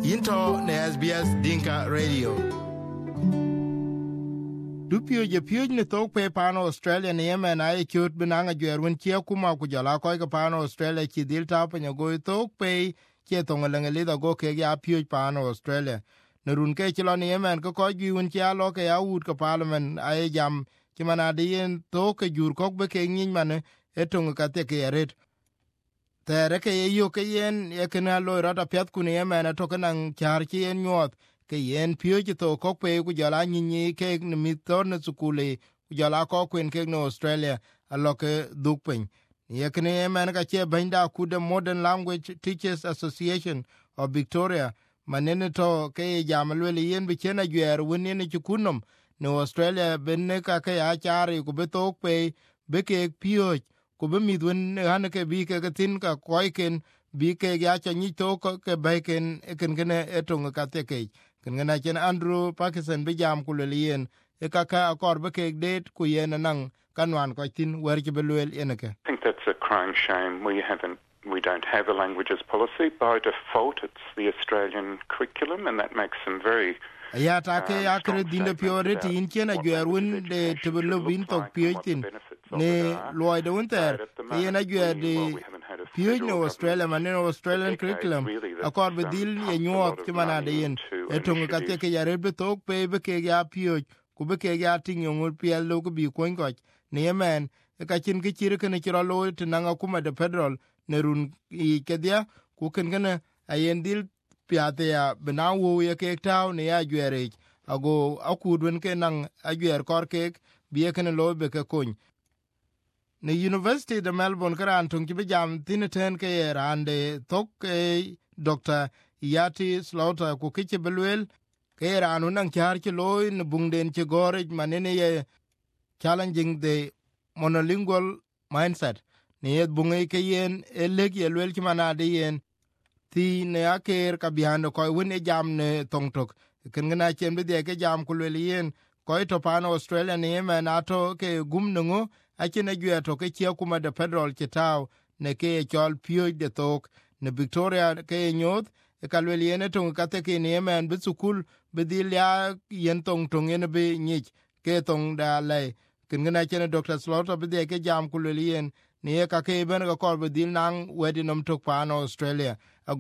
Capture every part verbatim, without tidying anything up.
Into ne S B S Dinka Radio. Dupio je pio ne tok pe pano Australia ne yema na e kyut binanga jwerun chia kuma ku jala ko ga pano Australia ki dil ta pa go tok pe ke tong le le da go ke ya pio pano Australia. Ne run ke chilo ne yema ko ko gi un chia lo ke ya ut ka parliament ai jam ki mana de yen to ke jur ko be ke nyin mane etong ka te ke ret. Tere ke yo ke yen ye kana lo rata pyat ku ne yema na to kanang char ki yen nyot ke yen pio ji to ko pe ku jala nyinyi ke ne mitor ne sukule ku jala ko kwen ke no Australia a lo ke dukpen ye kene men ka che benda ku the Modern Language Teachers Association of Victoria manene to ke jamalwe yen bi chena gyer woni ne kunom no Australia benne ka ke a chari ku be to pe be ke pio ku be midwen han ke bi ke tin ka koiken bi ke ya cha ni to ke beken ken gene etong ka te ke kena chen Andrew Pakistan be jam kulelien e kaka akor be ke det ku yen nang kanwan ko tin wer ke belwel enake. I think that's a crying shame. We haven't we don't have a languages policy. By default it's the Australian curriculum and that makes some very ya ta ke ya kre dinde priority in chena gwerun de tebelo bin to pietin ne loy de unter ye na gwer de pio no Australia manen Australian curriculum akor be dil ye nyot ki mana de yen etong ka te ke ya rebe to pe be ke ya pio ku be ke ya tin yongul piel lo ku bi kon ko ne yemen ka chin ki chire ke ne chiro lo tinanga kuma de federal ne run i ke dia ku ken gana ayen dil piate ya benawo ye ke taw ne ya gwerej ago akudwen ke nang agwer kor ke bi ke ne lo be ke kun ne University de Melbourne karan tung ki jam tineten ke rande tok e Doctor Yati Slaughter ku ke belwel ke ranu nang char ki loy ne bungden che gorej manene ye challenging the monolingual mindset ne ye bunge ke yen eleg ye lwel ki manade yen ti ne aker ka biano ko woni jam ne tongtok ken ngana chen be de ke jam ku le yen ko to pan Australia ne me na to ke gum ngo a chen e gwe to ke chia kuma de federal chitaw ne ke chol pio de tok ne Victoria ke nyot e ka le yen to ka te ke ne me be sukul be dil ya yen tong tong ne be nyich ke tong da le ken ngana chen Doctor Slaughter be de ke jam ku le yen ne ka ke ben ga kor be dil nang wedi nom tok pan Australia.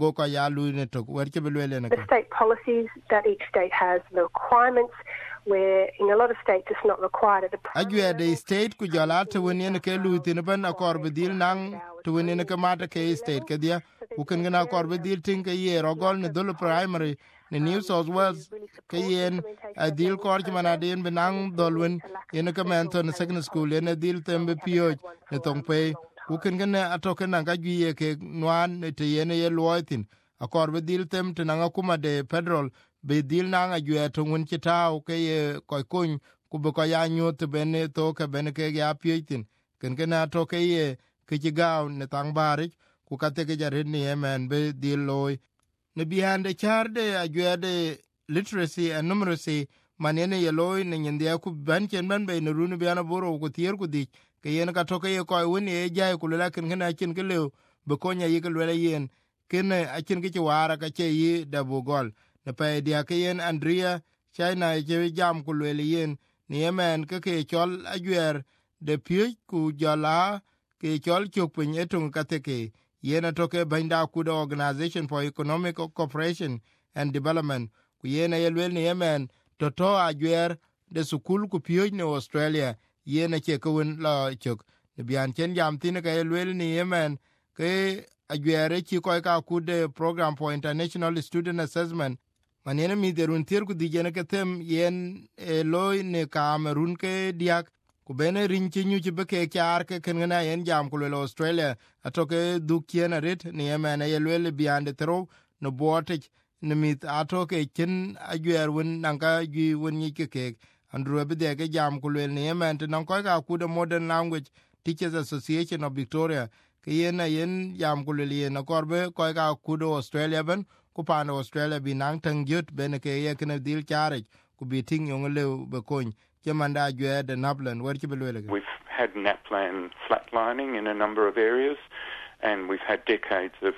The state policies that each state has, the requirements, where in a lot of states it's not required at the primary the state ku jala to woni ne ke lu tin ban akor bedil nang to woni ne ke mata ke state ke dia ku ken na akor bedil tin ke ye rogol ne dol primary ne New South Wales ke yen adil kor ki mana den benang dolwen yen ke menton second school ne dil tembe pio ne tong pe ku ken gana atoke na ga giye ke nwan te yene ye loitin akor be dil tem te na kuma de federal be dil na ga gye to ngun chitao ke ye ko kun ku be ko ya nyot bene to ke bene ke ya pitin ken gana atoke ye ke jigaw ne tang bari ku ka te ke jare ni yemen be dil loy ne biande charde a gye literacy and numeracy manene ye loy ne ndia ku ban chen ban be ne runu biana boro ku tier ku dik ke yen ka toke ye ko woni e jay ku la ken ken akin ke lew be ko nya ye ke le yen ken akin ke wara ka che yi da bugol ne pe dia ke yen Andrea China je jam ku le yen ni yemen ke ke chol agwer de pi ku jala ke chol chuk pin etun ka te ke yen toke banda ku the Organization for Economic Cooperation and Development ku yen ye le ni yemen to to agwer de sukul ku pi ne Australia yena che ko wen la chok ne bian chen jam tin ke lwel ni yemen ke agwere chi ko ka ku de Program for International Student Assessment manene mi derun tir ku dijene ke tem yen e loy ne Cameroon ke diak ku bene rin chi nyu chi be ke kyar ke ken na yen jam ku le Australia atoke du kien ret ni yemen e lwel bian de tro no bote ne mit atoke chen agwer wen nanga gi wen ni ke ke Andrew Abide ke jam kulel ni yemen te nan ko ka ku the Modern Language Teachers Association of Victoria ke yen yen jam kulel yen korbe ko ka ku do Australia ben ku pan Australia bi nang tang jut ben ke ye ken dil chare ku bi ting yong le be kon ke manda gwe de Naplan wer ki belwele. We've had Naplan flatlining in a number of areas and we've had decades of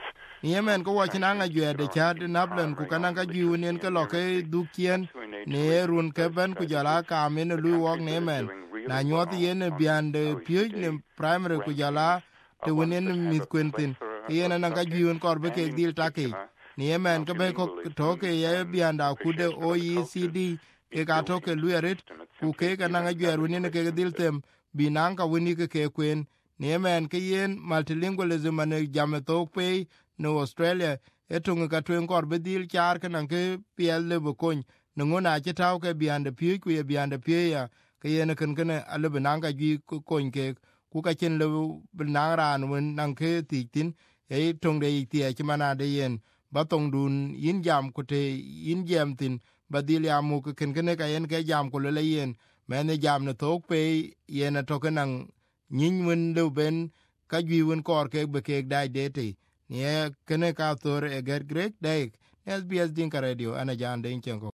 ni yemen ko wachina nga jwe de chad nablen ku kana ka ju nen ke lo ke dukien ne run ke ben ku jala ka men lu wok ne men na nyot yen biand pye ne primary ku jala te wonen mit kwentin yen na ka ju kor be ke dil take ni yemen ke be ko to ke ye bianda ku de O E C D ke ka to ke lu eret ku ke kana nga jwe run ne ke dil tem binang ka woni ke ke kwen ni yemen ke yen multilingualism ne jam to pe no Australia etung ka twen kor bedil char kan ke piel le bokon ngona che taw ke biande pie ku ye biande pie ya ke yen kan kan ale benanga gi kon ke ku ka chen le benang ran wen nang ke ti tin e tung de ti e mana de yen ba tong dun yin jam ku te yin jam tin badil ya mu ke kan kan ka yen ke jam ku le yen men jam ne tok pe yen to kan nyin wen le ben ka gi wen kor ke be ke dai de ti ye kene ka thor e get great day S B S Dinka Radio ana jan den chengo